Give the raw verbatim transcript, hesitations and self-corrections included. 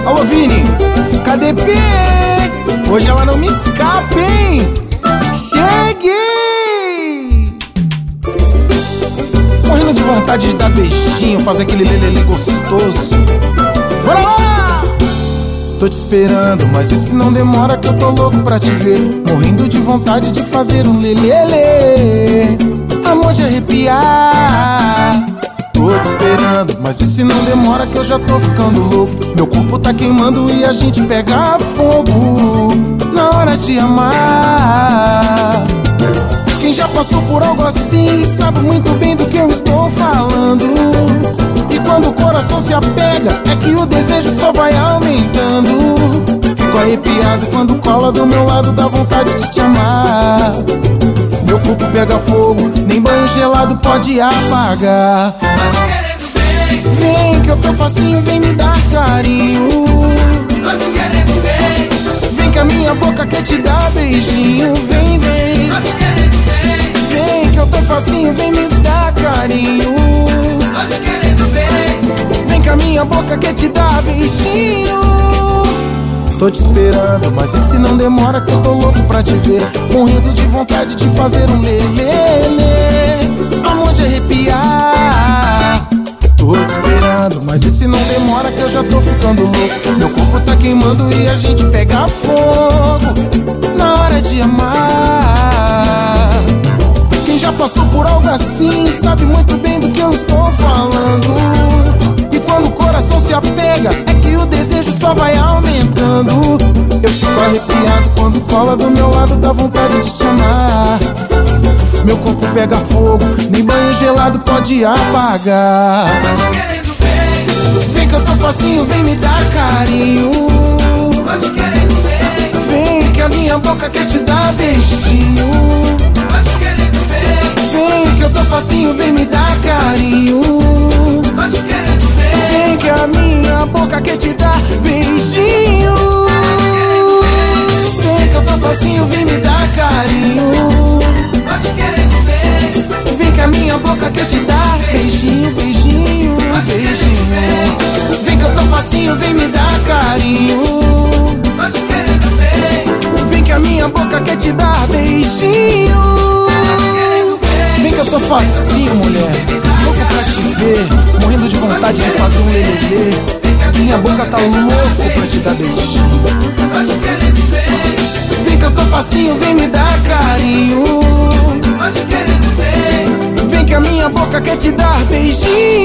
Alô, Vini, cadê P? Hoje ela não me escapa, hein? Cheguei! Morrendo de vontade de dar beijinho, fazer aquele lelele gostoso. Bora lá! Tô te esperando, mas vê se não demora que eu tô louco pra te ver. Morrendo de vontade de fazer um lelele, amor de arrepiar. Tô te esperando, mas vê se não demora que eu já tô ficando louco. Meu corpo tá queimando e a gente pega fogo na hora de amar. Quem já passou por algo assim sabe muito bem do que eu estou falando. E quando o coração se apega, é que o desejo só vai aumentando. Fico arrepiado quando cola do meu lado, dá vontade de te amar. Meu corpo pega fogo, nem banho gelado pode apagar. Tô te querendo bem, Vem que eu tô facinho, vem me dar carinho. tô te querendo bem, Vem que a minha boca quer te dar beijinho. Vem, vem, tô te querendo bem, vem que eu tô facinho, vem me dar carinho. tô te querendo bem, Vem que a minha boca quer te dar beijinho. Tô te esperando, mas vê se não demora que eu tô louco pra te ver. Morrendo de vontade de fazer um lelele, amor de arrepiar. Tô te esperando, mas vê se não demora que eu já tô ficando louco. Meu corpo tá queimando e a gente pega fogo na hora de amar. Quem já passou por algo assim sabe muito bem do que eu estou falando. E quando o coração se apega, é que o desejo só vai aumentando. Eu fico arrepiado quando cola do meu lado, dá vontade de te amar. Meu corpo pega fogo, nem banho gelado pode apagar. tô te querendo bem, Vem que eu tô facinho, vem me dar carinho. tô te querendo bem, Vem que a minha boca quer te dar beijinho. tô te querendo bem, Vem que eu tô facinho, vem me dar carinho. tô te querendo bem, Vem que a minha boca quer te dar beijinho. Vem que eu tô facinho, vem me dar carinho. tô te querendo bem, Vem que a minha boca quer te dar beijinho, beijinho, beijinho. Vem que eu tô facinho, vem me dar carinho. tô te querendo bem, Vem que a minha boca quer te dar beijinho. Vem que eu tô facinho, mulher, louco pra te ver. Morrendo de vontade de fazer um lelelê. Minha boca tá louco pra te dar beijinho. tô te querendo bem, Vem que eu tô facinho, vem me dar carinho. tô te querendo bem, Vem que a minha boca quer te dar beijinho.